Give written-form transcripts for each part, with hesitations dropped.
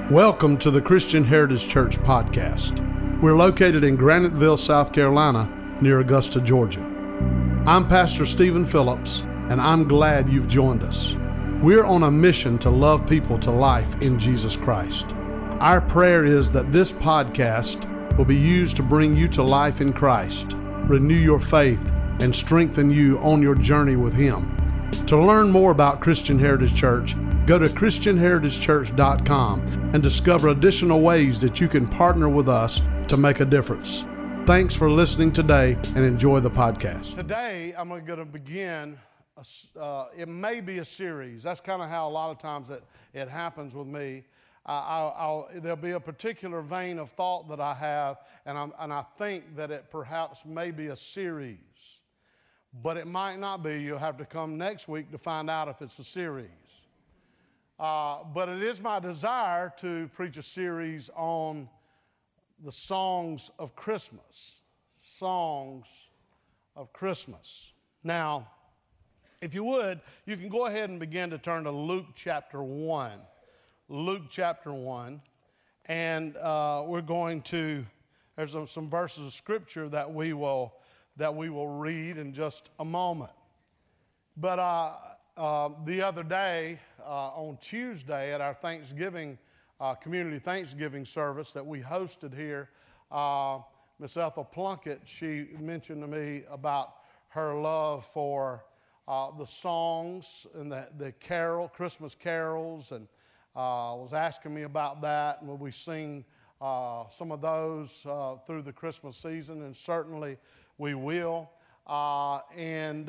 Welcome to the Christian Heritage Church podcast. We're located in Graniteville, South Carolina, near Augusta, Georgia. I'm Pastor Stephen Phillips, and I'm glad you've joined us. We're on a mission to love people to life in Jesus Christ. Our prayer is that this podcast will be used to bring you to life in Christ, renew your faith, and strengthen you on your journey with Him. To learn more about Christian Heritage Church, go to ChristianHeritageChurch.com and discover additional ways that you can partner with us to make a difference. Thanks for listening today and enjoy the podcast. Today, I'm going to begin, it may be a series. That's kind of how a lot of times it happens with me. There'll be a particular vein of thought that I have, and I think that it perhaps may be a series. But it might not be. You'll have to come next week to find out if it's a series. But it is my desire to preach a series on the songs of Christmas. Songs of Christmas. Now, if you would, you can go ahead and begin to turn to Luke chapter 1. Luke chapter 1. And we're going to, there's some verses of Scripture that we will read in just a moment. But the other day, on Tuesday at our Thanksgiving, community Thanksgiving service that we hosted here, Miss Ethel Plunkett, she mentioned to me about her love for the songs and the Christmas carols, and was asking me about that, and will we sing some of those through the Christmas season, and certainly we will. And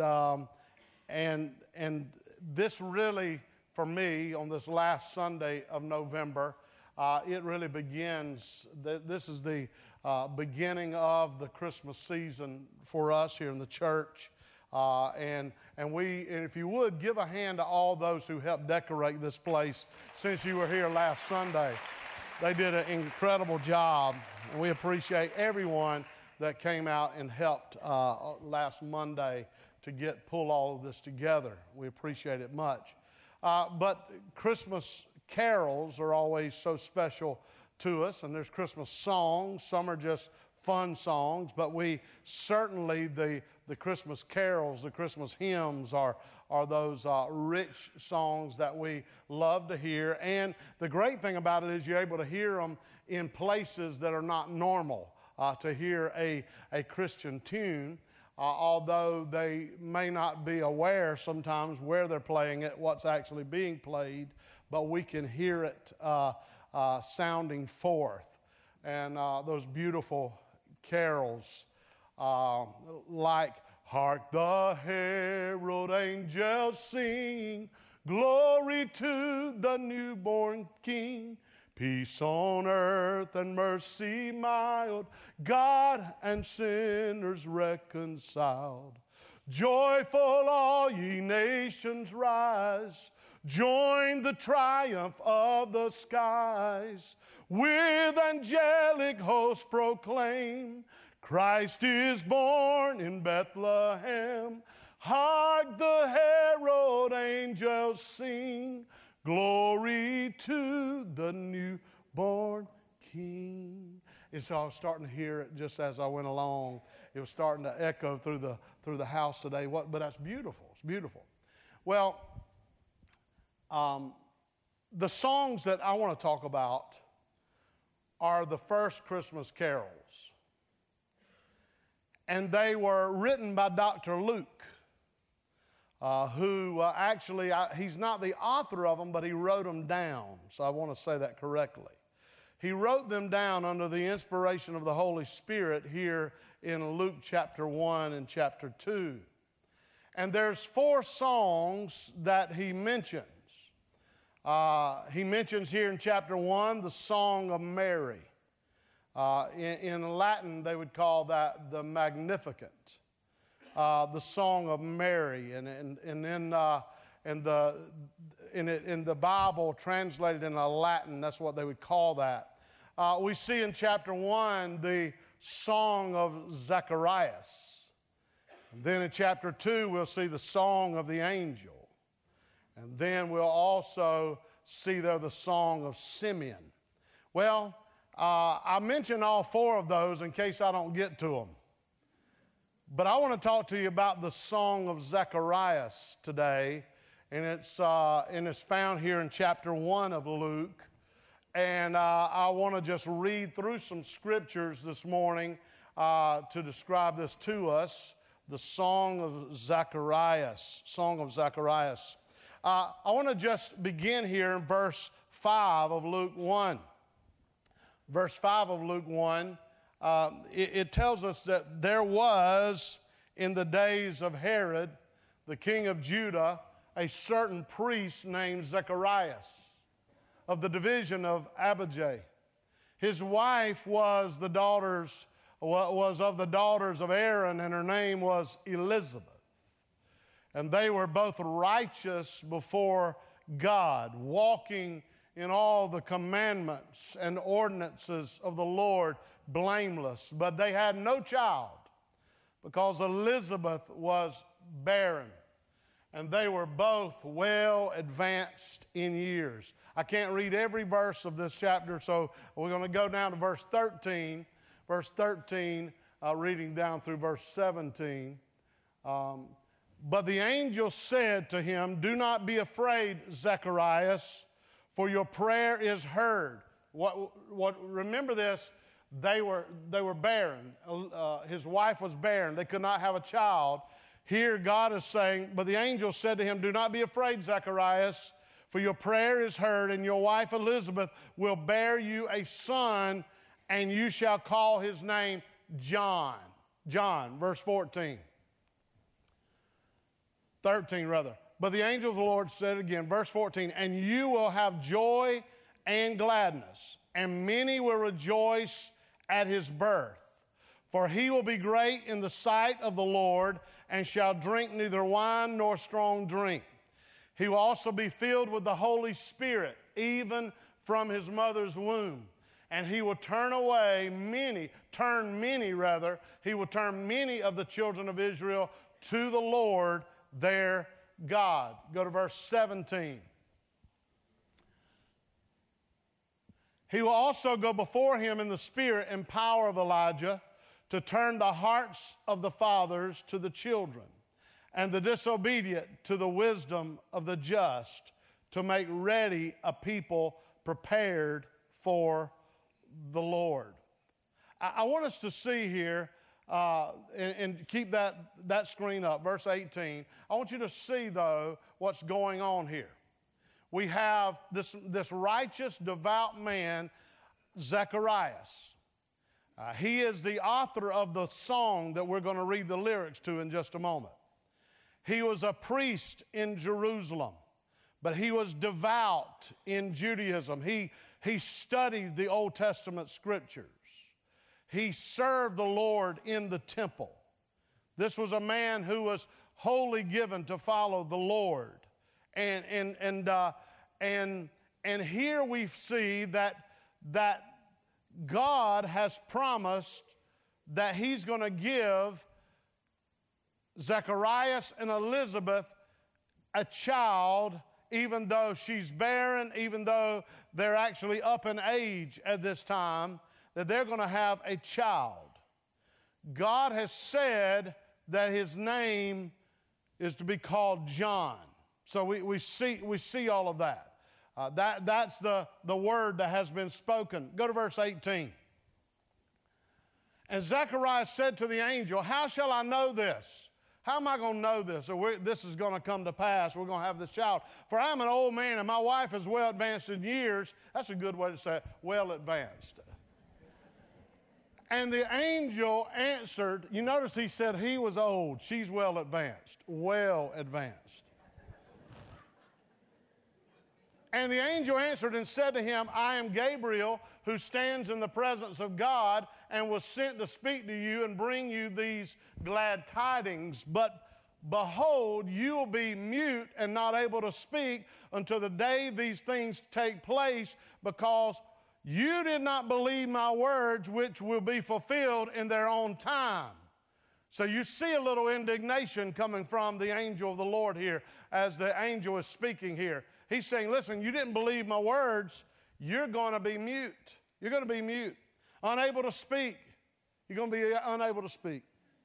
this really, for me, on this last Sunday of November, it really begins. This is the beginning of the Christmas season for us here in the church. And if you would, give a hand to all those who helped decorate this place since you were here last Sunday. They did an incredible job, and we appreciate everyone that came out and helped last Monday to pull all of this together. We appreciate it much. But Christmas carols are always so special to us, and there's Christmas songs. Some are just fun songs, but we certainly, the Christmas carols, the Christmas hymns are those rich songs that we love to hear. And the great thing about it is you're able to hear them in places that are not normal to hear a Christian tune. Although they may not be aware sometimes where they're playing it, what's actually being played, but we can hear it sounding forth. And those beautiful carols like, "Hark the herald angels sing, glory to the newborn King. Peace on earth and mercy mild, God and sinners reconciled. Joyful all ye nations rise, join the triumph of the skies. With angelic hosts proclaim, Christ is born in Bethlehem. Hark the herald angels sing, glory to the newborn King." And so I was starting to hear it just as I went along. It was starting to echo through the house today. But that's beautiful. It's beautiful. Well, the songs that I want to talk about are the first Christmas carols. And they were written by Dr. Luke. Who actually, he's not the author of them, but he wrote them down. So I want to say that correctly. He wrote them down under the inspiration of the Holy Spirit here in Luke chapter 1 and chapter 2. And there's 4 songs that he mentions. He mentions here in chapter 1 the Song of Mary. In Latin, they would call that the Magnificat. The Song of Mary, and in the Bible translated into Latin, that's what they would call that. We see in chapter 1 the Song of Zacharias. And then in chapter 2 we'll see the Song of the Angel. And then we'll also see there the Song of Simeon. Well, I mentioned all four of those in case I don't get to them. But I want to talk to you about the Song of Zacharias today, and it's found here in chapter 1 of Luke. And I want to just read through some scriptures this morning to describe this to us, the Song of Zacharias. Song of Zacharias. I want to just begin here in verse 5 of Luke 1. Verse 5 of Luke 1, it tells us that there was, in the days of Herod, the king of Judah, a certain priest named Zacharias of the division of Abijah. His wife was of the daughters of Aaron, and her name was Elizabeth. And they were both righteous before God, walking in all the commandments and ordinances of the Lord, blameless. But they had no child because Elizabeth was barren, and they were both well advanced in years. I can't read every verse of this chapter, so we're going to go down to verse 13. Verse 13, reading down through verse 17. But the angel said to him, "Do not be afraid, Zacharias, for your prayer is heard." Remember this, they were barren. His wife was barren. They could not have a child. Here God is saying, but the angel said to him, "Do not be afraid, Zacharias, for your prayer is heard, and your wife Elizabeth will bear you a son, and you shall call his name John." John, verse 13, rather. But the angel of the Lord said again, verse 14, "And you will have joy and gladness, and many will rejoice at his birth. For he will be great in the sight of the Lord, and shall drink neither wine nor strong drink. He will also be filled with the Holy Spirit, even from his mother's womb. And he will turn many of the children of Israel to the Lord their God." Go to verse 17. "He will also go before him in the spirit and power of Elijah, to turn the hearts of the fathers to the children, and the disobedient to the wisdom of the just, to make ready a people prepared for the Lord." I want us to see here, and keep that screen up, verse 18. I want you to see, though, what's going on here. We have this righteous, devout man, Zacharias. He is the author of the song that we're going to read the lyrics to in just a moment. He was a priest in Jerusalem, but he was devout in Judaism. He studied the Old Testament scriptures. He served the Lord in the temple. This was a man who was wholly given to follow the Lord. And here we see that God has promised that he's going to give Zacharias and Elizabeth a child, even though she's barren, even though they're actually up in age at this time, that they're going to have a child. God has said that his name is to be called John. So we see all of that. That's the word that has been spoken. Go to verse 18. "And Zacharias said to the angel, 'How shall I know this?'" How am I going to know this? Or this is going to come to pass. We're going to have this child. "For I'm an old man, and my wife is well advanced in years." That's a good way to say it, well advanced. "And the angel answered," you notice he said he was old. She's well advanced. Well advanced. "And the angel answered and said to him, 'I am Gabriel, who stands in the presence of God, and was sent to speak to you and bring you these glad tidings. But behold, you will be mute and not able to speak until the day these things take place, because you did not believe my words, which will be fulfilled in their own time.'" So you see a little indignation coming from the angel of the Lord here as the angel is speaking here. He's saying, listen, you didn't believe my words. You're going to be mute. You're going to be mute. Unable to speak. You're going to be unable to speak.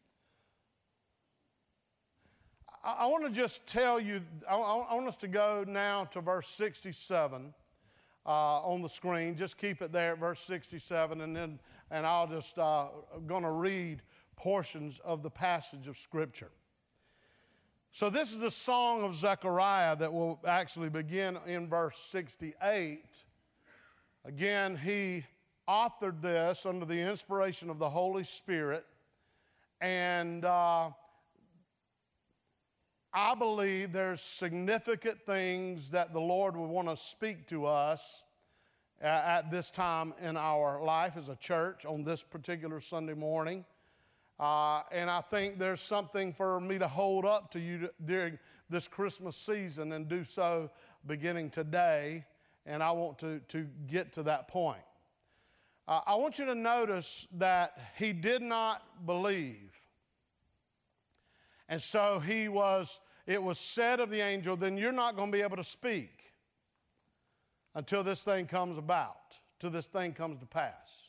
I want to just tell you, I want us to go now to verse 67 on the screen. Just keep it there at verse 67, and I'll just going to read portions of the passage of Scripture. So this is the song of Zechariah that will actually begin in verse 68. Again, he authored this under the inspiration of the Holy Spirit, and I believe there's significant things that the Lord would want to speak to us at this time in our life as a church on this particular Sunday morning. And I think there's something for me to hold up to you during this Christmas season, and do so beginning today, and I want to get to that point. I want you to notice that he did not believe. And so it was said of the angel, then you're not going to be able to speak until this thing comes about, till this thing comes to pass.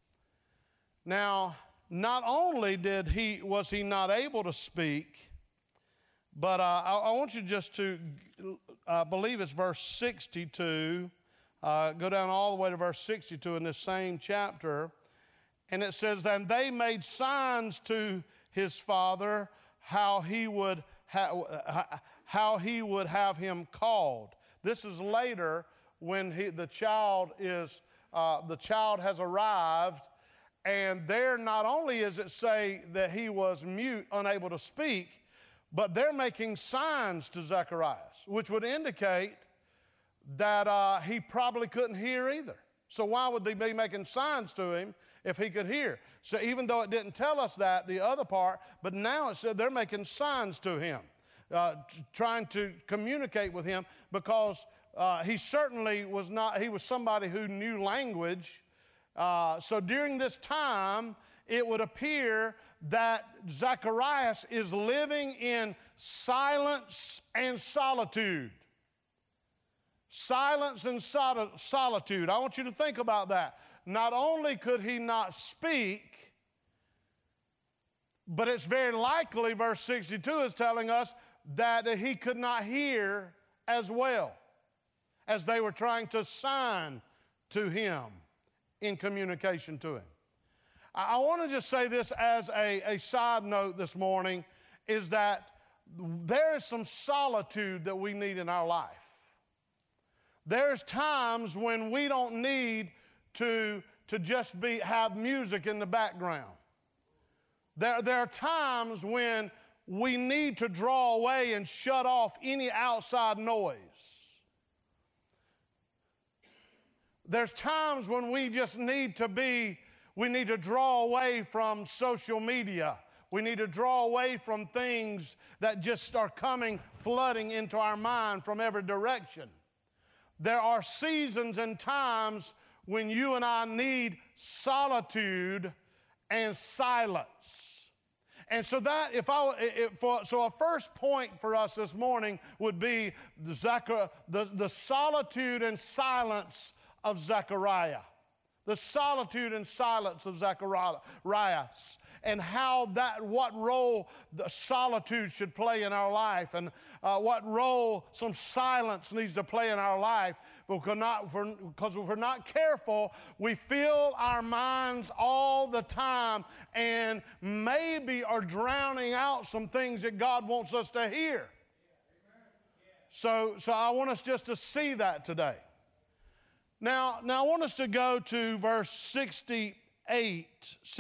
Now, not only was he not able to speak, but I want you just to, I believe it's verse 62, go down all the way to verse 62 in this same chapter, and it says, and they made signs to his father how he would have him called. This is later when the child has arrived, and there not only is it say that he was mute, unable to speak, but they're making signs to Zacharias, which would indicate that he probably couldn't hear either. So why would they be making signs to him if he could hear? So even though it didn't tell us that, the other part, but now it said they're making signs to him, trying to communicate with him, because he certainly was not, he was somebody who knew language. So during this time, it would appear that Zacharias is living in silence and solitude. Silence and solitude. I want you to think about that. Not only could he not speak, but it's very likely, verse 62 is telling us, that he could not hear as well, as they were trying to sign to him in communication to him. I want to just say this as a side note this morning, is that there is some solitude that we need in our life. There's times when we don't need to just have music in the background. There are times when we need to draw away and shut off any outside noise. There's times when we just need to draw away from social media. We need to draw away from things that just are flooding into our mind from every direction. There are seasons and times when you and I need solitude and silence. And so a first point for us this morning would be the solitude and silence of Zechariah. The solitude and silence of Zacharias, and what role the solitude should play in our life, and what role some silence needs to play in our life. Because if we're not careful, we fill our minds all the time and maybe are drowning out some things that God wants us to hear. So I want us just to see that today. Now I want us to go to verse 68.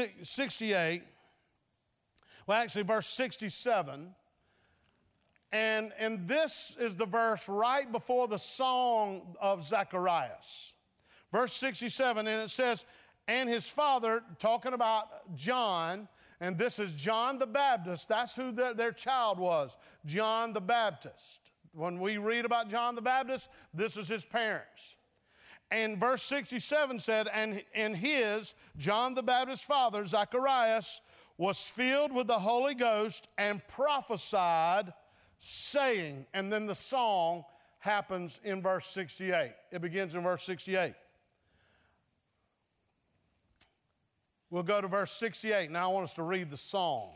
Well, actually, verse 67. And this is the verse right before the song of Zacharias. Verse 67, and it says, and his father, talking about John, and this is John the Baptist. That's who their child was, John the Baptist. When we read about John the Baptist, this is his parents. And verse 67 said, and his, John the Baptist's father, Zacharias, was filled with the Holy Ghost and prophesied, saying, and then the song happens in verse 68. It begins in verse 68. We'll go to verse 68. Now I want us to read the song.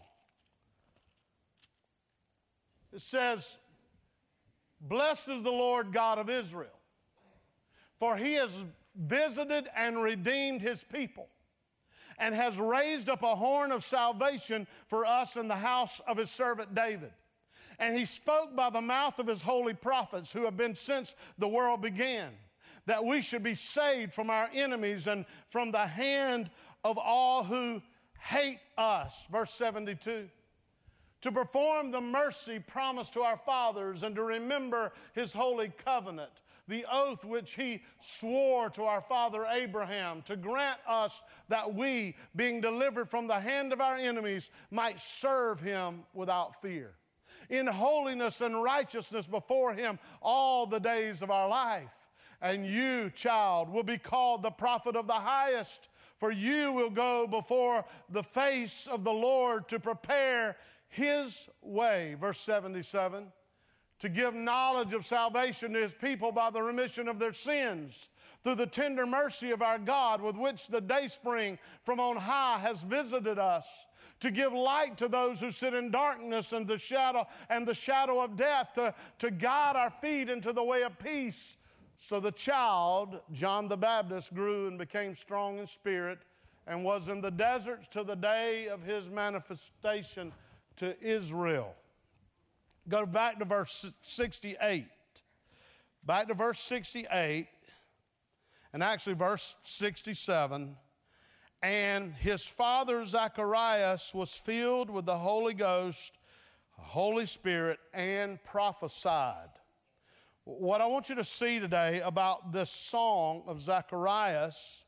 It says, "Blessed is the Lord God of Israel, for he has visited and redeemed his people, and has raised up a horn of salvation for us in the house of his servant David. And he spoke by the mouth of his holy prophets, who have been since the world began, that we should be saved from our enemies and from the hand of all who hate us." Verse 72. "To perform the mercy promised to our fathers, and to remember his holy covenant, the oath which he swore to our father Abraham, to grant us that we, being delivered from the hand of our enemies, might serve him without fear, in holiness and righteousness before him all the days of our life. And you, child, will be called the prophet of the highest, for you will go before the face of the Lord to prepare his way." Verse 77. "To give knowledge of salvation to his people by the remission of their sins, through the tender mercy of our God, with which the dayspring from on high has visited us, to give light to those who sit in darkness and the shadow of death, to guide our feet into the way of peace." So the child, John the Baptist, grew and became strong in spirit, and was in the deserts to the day of his manifestation to Israel. Go back to verse 68. Back to verse 68, and actually verse 67. "And his father Zacharias was filled with the Holy Ghost, Holy Spirit, and prophesied." What I want you to see today about this song of Zacharias,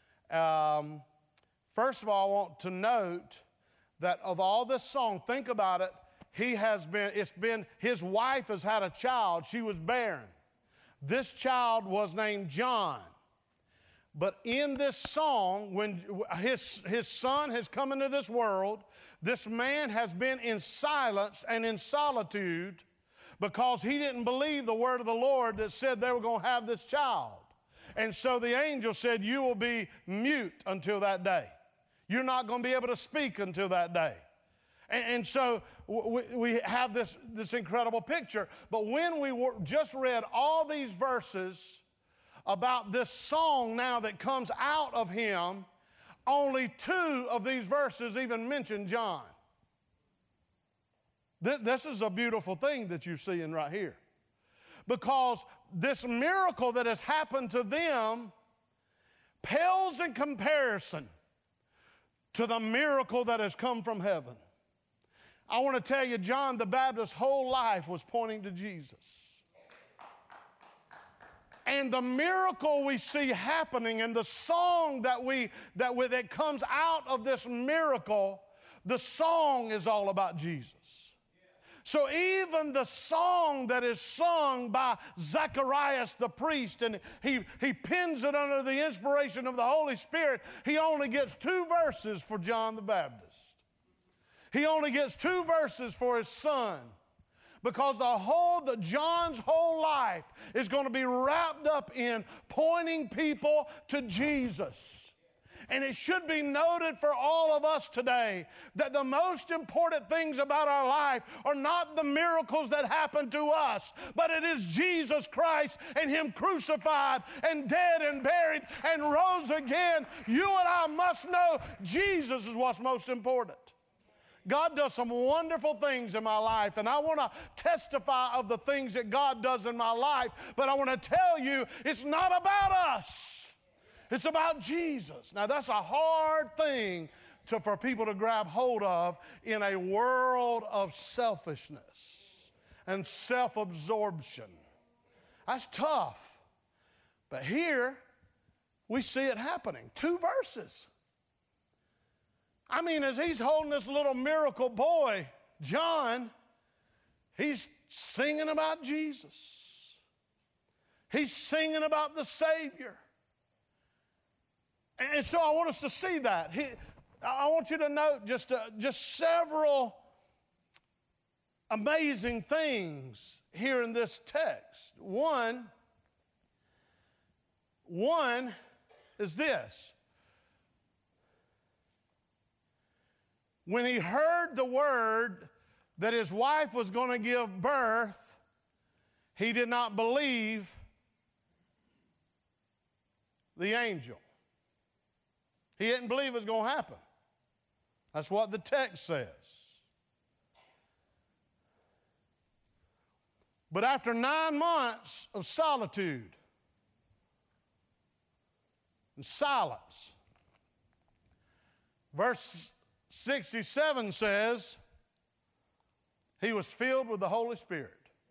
first of all, I want to note that of all this song, think about it, his wife has had a child. She was barren. This child was named John. But in this song, when his son has come into this world, this man has been in silence and in solitude because he didn't believe the word of the Lord that said they were going to have this child. And so the angel said, "You will be mute until that day. You're not going to be able to speak until that day." And so we have this incredible picture. But when we just read all these verses about this song now that comes out of him, only 2 of these verses even mention John. This is a beautiful thing that you're seeing right here. Because this miracle that has happened to them pales in comparison to the miracle that has come from heaven. I want to tell you, John the Baptist's whole life was pointing to Jesus. And the miracle we see happening, and the song that comes out of this miracle, the song is all about Jesus. So even the song that is sung by Zacharias the priest, and he pens it under the inspiration of the Holy Spirit, he only gets 2 verses for John the Baptist. He only gets 2 verses for his son, because John's whole life is going to be wrapped up in pointing people to Jesus. And it should be noted for all of us today that the most important things about our life are not the miracles that happen to us, but it is Jesus Christ and him crucified and dead and buried and rose again. You and I must know Jesus is what's most important. God does some wonderful things in my life, and I want to testify of the things that God does in my life, but I want to tell you it's not about us. It's about Jesus. Now, that's a hard thing for people to grab hold of in a world of selfishness and self-absorption. That's tough. But here, we see it happening. 2 verses. I mean, as he's holding this little miracle boy, John, he's singing about Jesus. He's singing about the Savior. And so I want us to see that. I want you to note just several amazing things here in this text. One is this. when he heard the word that his wife was going to give birth, he did not believe the angel. He didn't believe it was going to happen. That's what the text says. But after 9 months of solitude and silence, verse 67 says, he was filled with the Holy Spirit.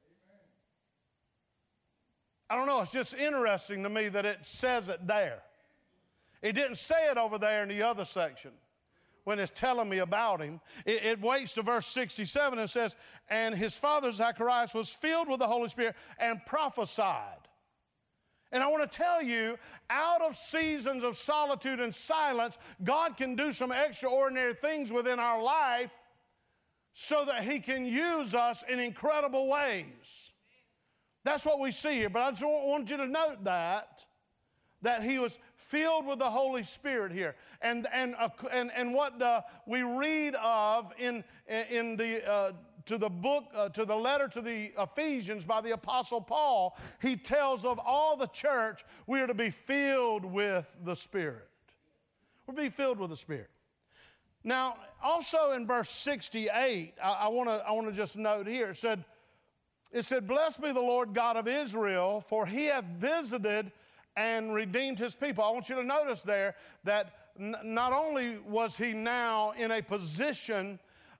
I don't know, it's just interesting to me that it says it there. It didn't say it over there in the other section when it's telling me about him. It waits to verse 67 and says, and his father Zacharias was filled with the Holy Spirit and prophesied. And I want to tell you, out of seasons of solitude and silence, God can do some extraordinary things within our life so that he can use us in incredible ways. That's what we see here. But I just want you to note that he was filled with the Holy Spirit here. And what we read of in the to the letter to the Ephesians by the Apostle Paul, he tells of all the church, we are to be filled with the Spirit. We're to be filled with the Spirit. Now, also in verse 68, I want to just note here, it said, blessed be the Lord God of Israel, for he hath visited and redeemed his people. I want you to notice there that not only was he now in a position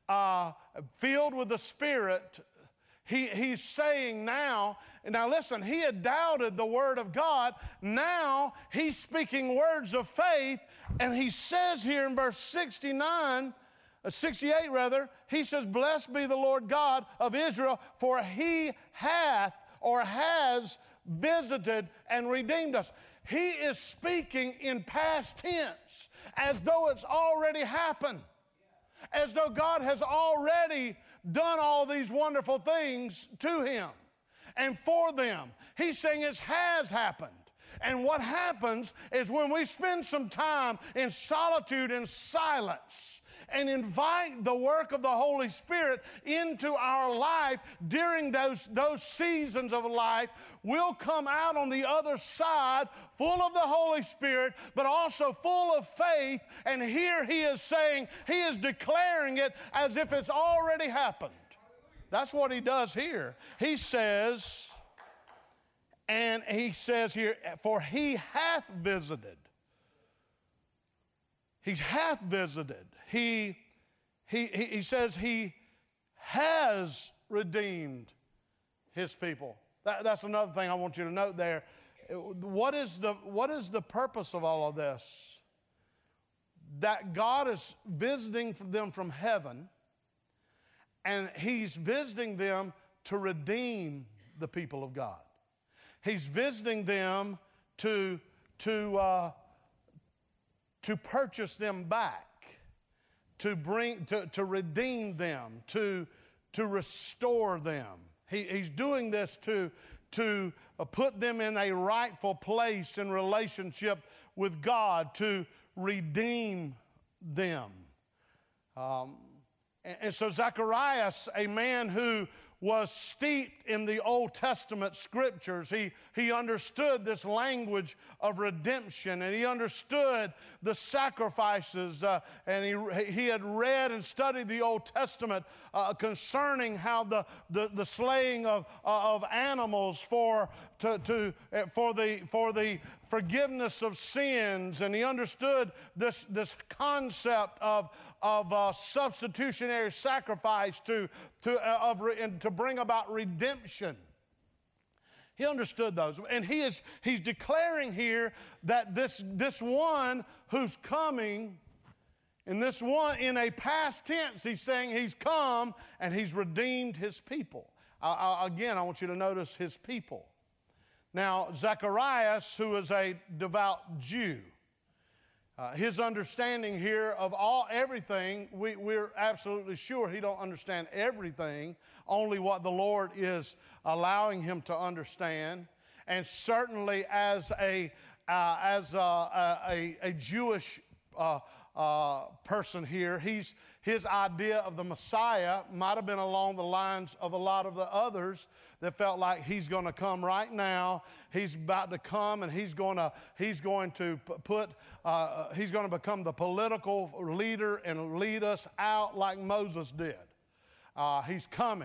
filled with the Spirit, he's saying now listen, he had doubted the Word of God. Now he's speaking words of faith, and he says here in verse 68 rather, he says, blessed be the Lord God of Israel, for he hath or has visited and redeemed us. He is speaking in past tense as though it's already happened, as though God has already done all these wonderful things to him and for them. He's saying it has happened. And what happens is when we spend some time in solitude and silence and invite the work of the Holy Spirit into our life during those seasons of life, we'll come out on the other side full of the Holy Spirit, but also full of faith. And here he is saying, he is declaring it as if it's already happened. That's what he does here. He says, and he says here, for he hath visited. He hath visited. He says he has redeemed his people. That's another thing I want you to note there. What is the purpose of all of this? That God is visiting them from heaven, and he's visiting them to redeem the people of God. He's visiting them to purchase them back, to redeem them, to restore them. He's doing this to put them in a rightful place in relationship with God, to redeem them. And so Zacharias, a man who was steeped in the Old Testament scriptures. He understood this language of redemption, and he understood the sacrifices, and he had read and studied the Old Testament concerning how the slaying of animals for the forgiveness of sins, and he understood this concept of substitutionary sacrifice to bring about redemption. He understood those, and he's declaring here that this one who's coming, and this one in a past tense, he's saying he's come and he's redeemed his people. Again, I want you to notice his people. Now, Zacharias, who is a devout Jew, his understanding here of everything, we're absolutely sure he don't understand everything, only what the Lord is allowing him to understand. And certainly as a Jewish person here. His idea of the Messiah might have been along the lines of a lot of the others that felt like he's going to come right now. He's about to come, and he's going to become the political leader and lead us out like Moses did. He's coming.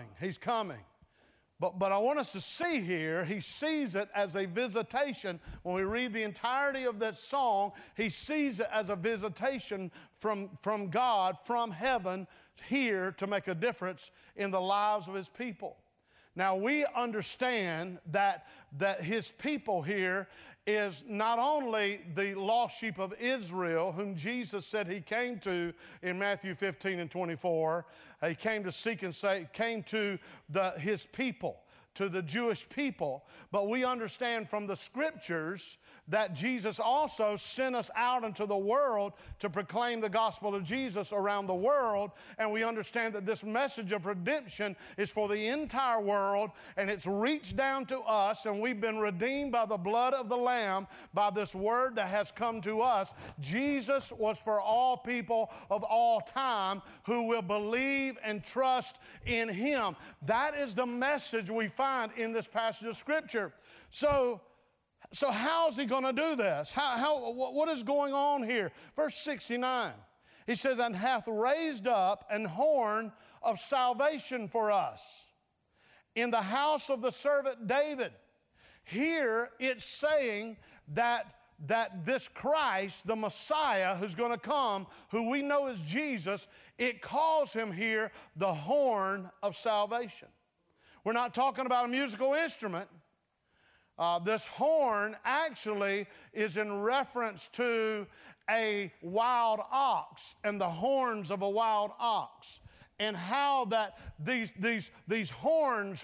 But I want us to see here, he sees it as a visitation. When we read the entirety of that song, he sees it as a visitation from God, from heaven, here to make a difference in the lives of his people. Now, we understand that his people here is not only the lost sheep of Israel, whom Jesus said he came to in Matthew 15 and 24. He came to seek and save, came to his people, to the Jewish people. But we understand from the scriptures that Jesus also sent us out into the world to proclaim the gospel of Jesus around the world. And we understand that this message of redemption is for the entire world, and it's reached down to us, and we've been redeemed by the blood of the Lamb, by this word that has come to us. Jesus was for all people of all time who will believe and trust in him. That is the message we find in this passage of Scripture. So how is he going to do this? What is going on here? Verse 69, he says, and hath raised up an horn of salvation for us in the house of the servant David. Here it's saying that this Christ, the Messiah who's going to come, who we know as Jesus, it calls him here the horn of salvation. We're not talking about a musical instrument. This horn actually is in reference to a wild ox and the horns of a wild ox, and how that these horns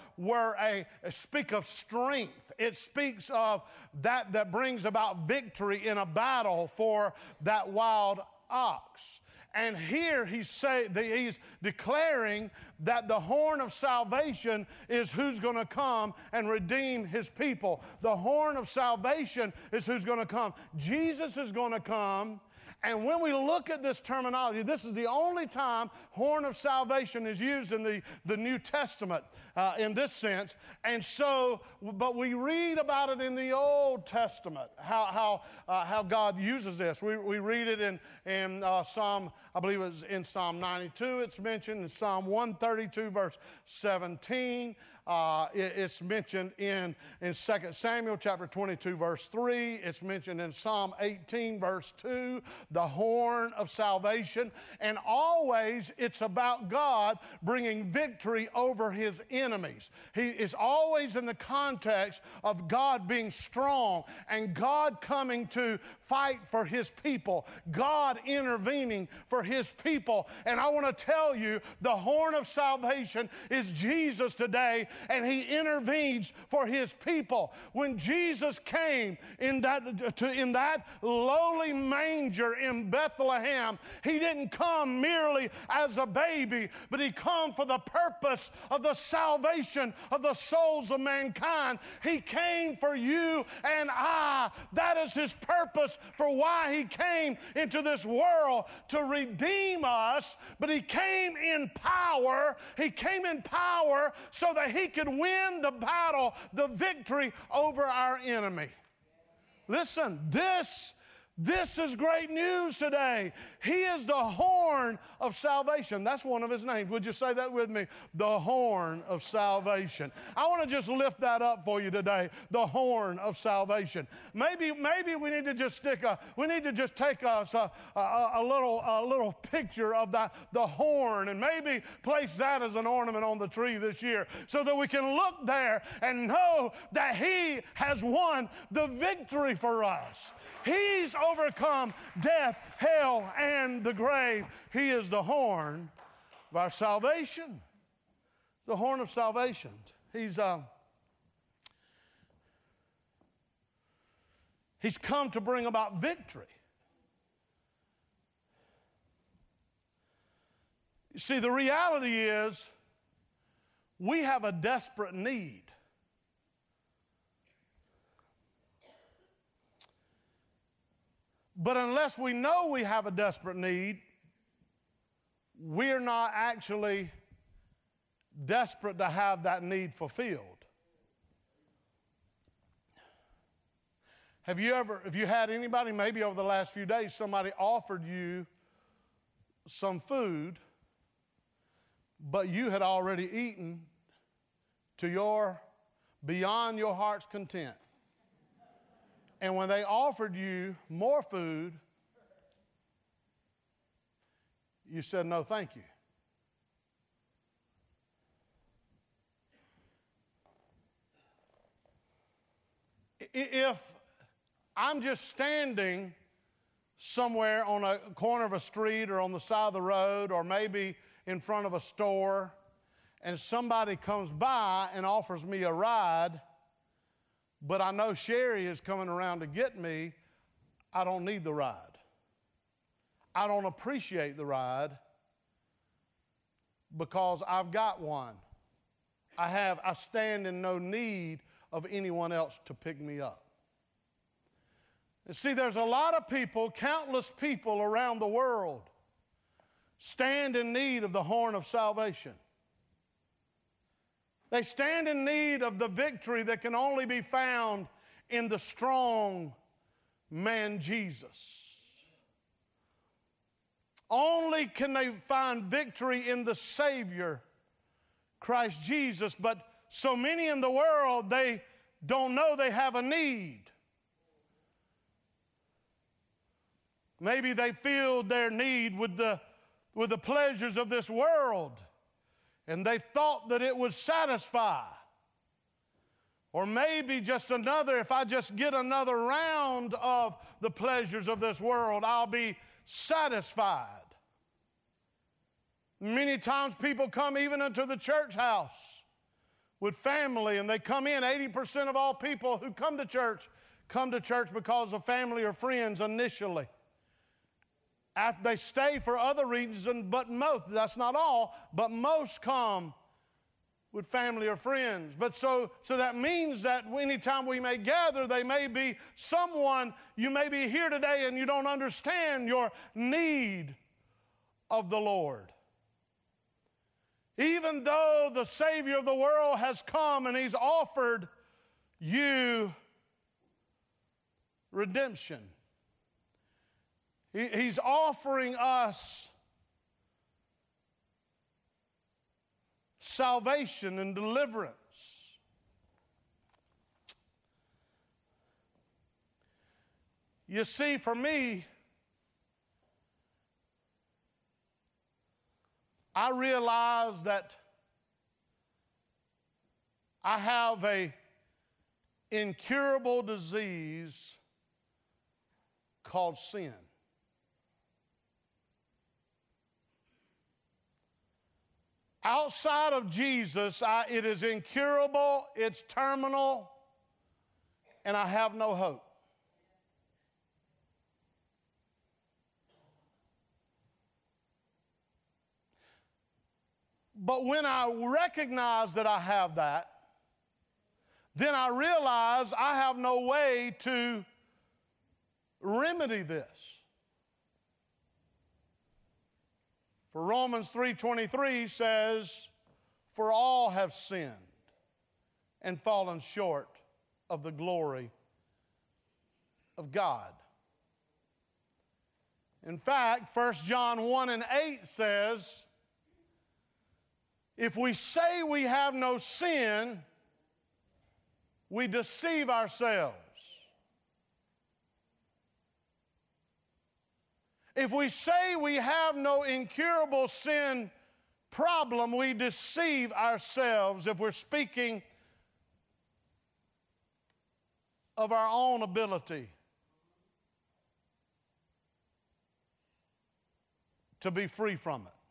speak of strength. It speaks of that brings about victory in a battle for that wild ox. And here he's declaring that the horn of salvation is who's going to come and redeem his people. The horn of salvation is who's going to come. Jesus is going to come. And when we look at this terminology, this is the only time horn of salvation is used in the New Testament in this sense. And so, but we read about it in the Old Testament, how God uses this. We read it in Psalm, I believe it was in Psalm 92, it's mentioned in Psalm 132, verse 17. It's mentioned in 2 Samuel chapter 22, verse 3. It's mentioned in Psalm 18, verse 2, the horn of salvation. And always it's about God bringing victory over his enemies. He is always in the context of God being strong and God coming to fight for his people, God intervening for his people. And I want to tell you, the horn of salvation is Jesus today, and he intervenes for his people. When Jesus came in that lowly manger in Bethlehem, he didn't come merely as a baby, but he come for the purpose of the salvation of the souls of mankind. He came for you and I. That is his purpose for why he came into this world, to redeem us. But he came in power. He came in power so that he could win the battle, the victory over our enemy. Listen, this is great news today. He is the horn of salvation. That's one of his names. Would you say that with me? The horn of salvation. I want to just lift that up for you today. The horn of salvation. Maybe we need to just take us a little picture of the horn, and maybe place that as an ornament on the tree this year, so that we can look there and know that he has won the victory for us. He's overcome death, hell, and the grave. He is the horn of our salvation. The horn of salvation. He's come to bring about victory. You see, the reality is we have a desperate need. But unless we know we have a desperate need, we're not actually desperate to have that need fulfilled. Have you had anybody, maybe over the last few days, somebody offered you some food, but you had already eaten to beyond your heart's content? And when they offered you more food, you said, no, thank you. If I'm just standing somewhere on a corner of a street or on the side of the road or maybe in front of a store, and somebody comes by and offers me a ride, but I know Sherry is coming around to get me, I don't need the ride. I don't appreciate the ride because I've got one. I stand in no need of anyone else to pick me up. And see, there's a lot of people, countless people around the world, stand in need of the horn of salvation. They stand in need of the victory that can only be found in the strong man Jesus. Only can they find victory in the Savior, Christ Jesus. But so many in the world, they don't know they have a need. Maybe they filled their need with the pleasures of this world, and they thought that it would satisfy. Or maybe if I just get another round of the pleasures of this world, I'll be satisfied. Many times people come even into the church house with family, and they come in. 80% of all people who come to church because of family or friends initially. After they stay for other reasons, but most, that's not all, but most come with family or friends. But so that means that anytime we may gather, they may be someone, you may be here today and you don't understand your need of the Lord. Even though the Savior of the world has come and He's offered you redemption. He's offering us salvation and deliverance. You see, for me, I realize that I have an incurable disease called sin. Outside of Jesus, it is incurable, it's terminal, and I have no hope. But when I recognize that I have that, then I realize I have no way to remedy this. For Romans 3:23 says, "For all have sinned and fallen short of the glory of God." In fact, 1 John 1:8 says, if we say we have no sin, we deceive ourselves. If we say we have no incurable sin problem, we deceive ourselves if we're speaking of our own ability to be free from it.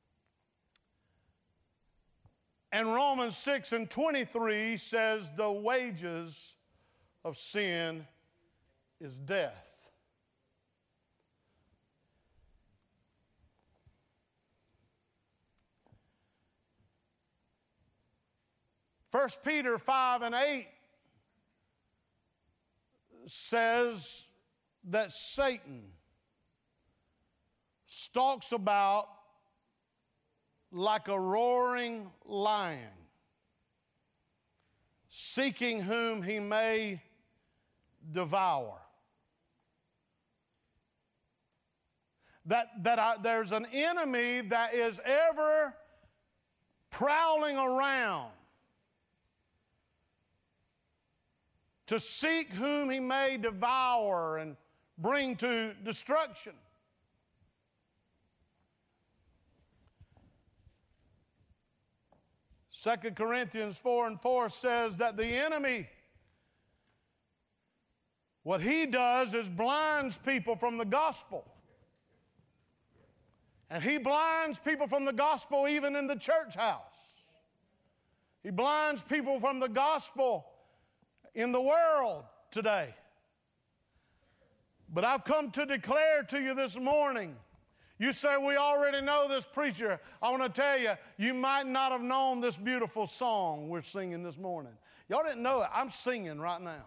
And Romans 6:23 says the wages of sin is death. 1 Peter 5:8 says that Satan stalks about like a roaring lion, seeking whom he may devour. There's an enemy that is ever prowling around to seek whom he may devour and bring to destruction. Second Corinthians 4:4 says that the enemy, what he does is blinds people from the gospel. And he blinds people from the gospel even in the church house. He blinds people from the gospel in the world today. But I've come to declare to you this morning, you say, we already know this preacher. I want to tell you, you might not have known this beautiful song we're singing this morning. Y'all didn't know it. I'm singing right now.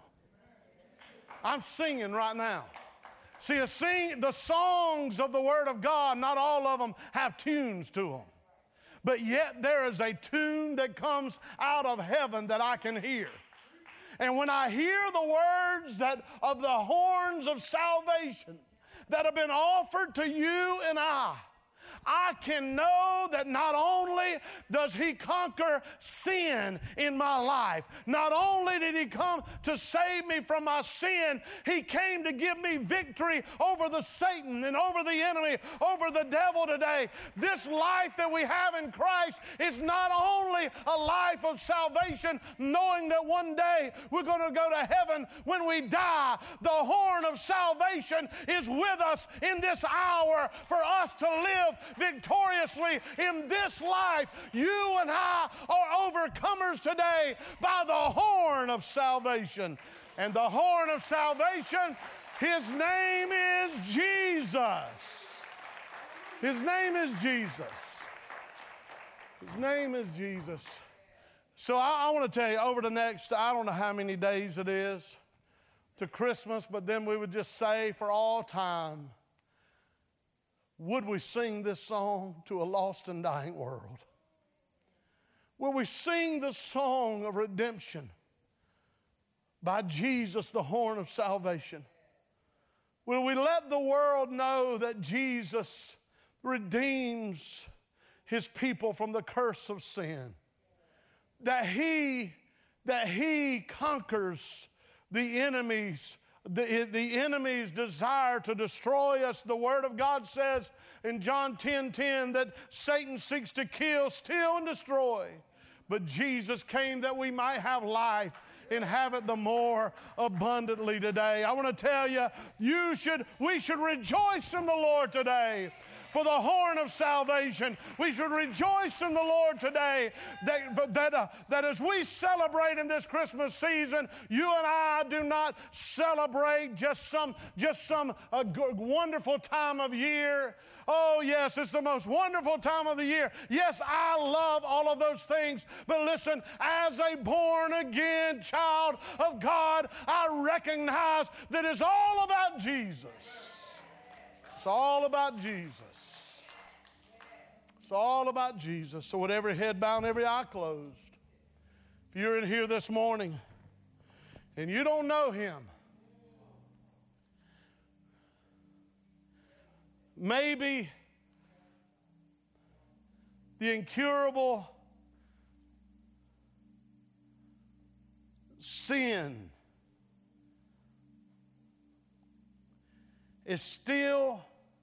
I'm singing right now. See, the songs of the Word of God, not all of them have tunes to them. But yet there is a tune that comes out of heaven that I can hear. And when I hear the words of the horns of salvation that have been offered to you and I can know that not only does He conquer sin in my life, not only did He come to save me from my sin, He came to give me victory over the Satan and over the enemy, over the devil today. This life that we have in Christ is not only a life of salvation, knowing that one day we're going to go to heaven when we die. The horn of salvation is with us in this hour for us to live victoriously in this life. You and I are overcomers today by the horn of salvation. And the horn of salvation, His name is Jesus. His name is Jesus. His name is Jesus. So I want to tell you, over the next, I don't know how many days it is to Christmas, but then we would just say for all time, would we sing this song to a lost and dying world? Will we sing the song of redemption by Jesus, the horn of salvation? Will we let the world know that Jesus redeems His people from the curse of sin? That He conquers the enemies, the enemy's desire to destroy us. The Word of God says in John 10:10 that Satan seeks to kill, steal, and destroy. But Jesus came that we might have life and have it the more abundantly today. I want to tell you, we should rejoice in the Lord today for the horn of salvation. We should rejoice in the Lord today that as we celebrate in this Christmas season, you and I do not celebrate just some wonderful time of year. Oh, yes, it's the most wonderful time of the year. Yes, I love all of those things. But listen, as a born-again child of God, I recognize that it's all about Jesus. It's all about Jesus. It's all about Jesus. So with every head bowed and every eye closed, if you're in here this morning and you don't know Him, maybe the incurable sin is still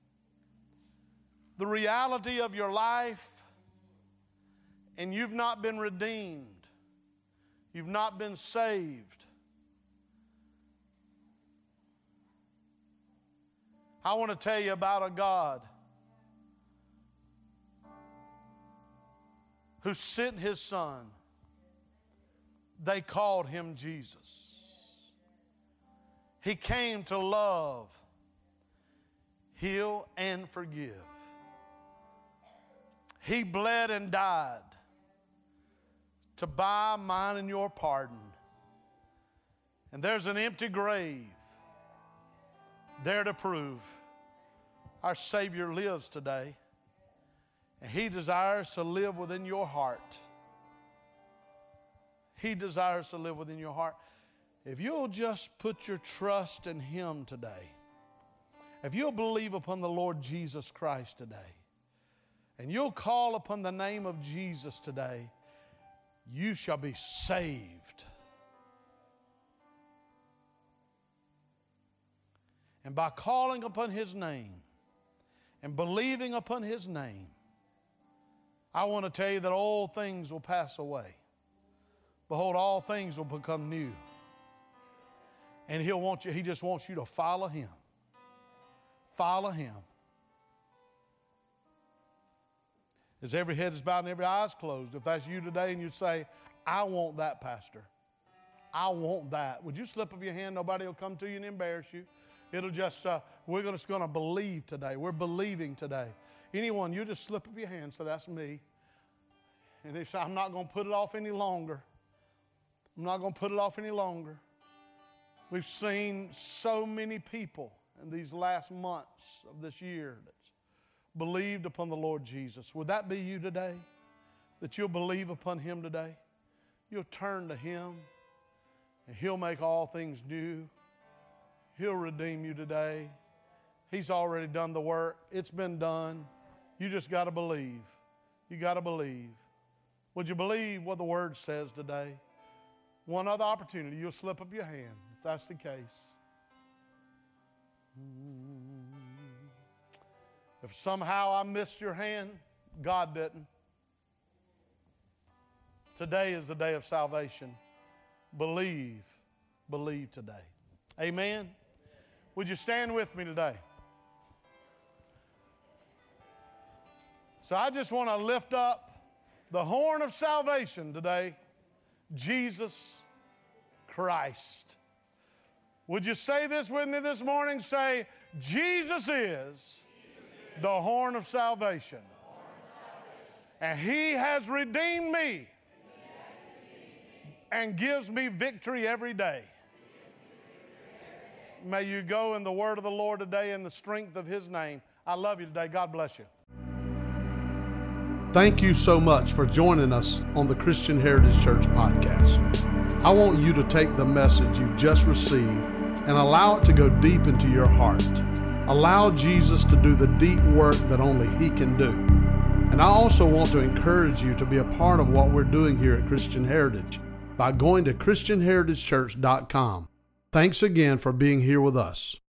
the reality of your life, and you've not been redeemed. You've not been saved. I want to tell you about a God who sent His Son. They called Him Jesus. He came to love, heal, and forgive. He bled and died to buy mine and your pardon. And there's an empty grave there to prove our Savior lives today, and He desires to live within your heart. He desires to live within your heart. If you'll just put your trust in Him today, if you'll believe upon the Lord Jesus Christ today, and you'll call upon the name of Jesus today, you shall be saved. And by calling upon His name and believing upon His name, I want to tell you that all things will pass away. Behold, all things will become new. And He just wants you to follow Him. Follow Him. As every head is bowed and every eye is closed, if that's you today and you'd say, I want that, Pastor. I want that. Would you slip up your hand? Nobody will come to you and embarrass you. It'll just, we're just going to believe today. We're believing today. Anyone, you just slip up your hand, so that's me. And if I'm not going to put it off any longer. I'm not going to put it off any longer. We've seen so many people in these last months of this year that's believed upon the Lord Jesus. Would that be you today? That you'll believe upon Him today? You'll turn to Him and He'll make all things new. He'll redeem you today. He's already done the work. It's been done. You just got to believe. You got to believe. Would you believe what the Word says today? One other opportunity, you'll slip up your hand if that's the case. If somehow I missed your hand, God didn't. Today is the day of salvation. Believe today. Amen. Would you stand with me today? So I just want to lift up the horn of salvation today. Jesus Christ. Would you say this with me this morning? Say, Jesus is the horn of salvation. And He has redeemed me and gives me victory every day. May you go in the word of the Lord today in the strength of His name. I love you today. God bless you. Thank you so much for joining us on the Christian Heritage Church podcast. I want you to take the message you've just received and allow it to go deep into your heart. Allow Jesus to do the deep work that only He can do. And I also want to encourage you to be a part of what we're doing here at Christian Heritage by going to ChristianHeritageChurch.com. Thanks again for being here with us.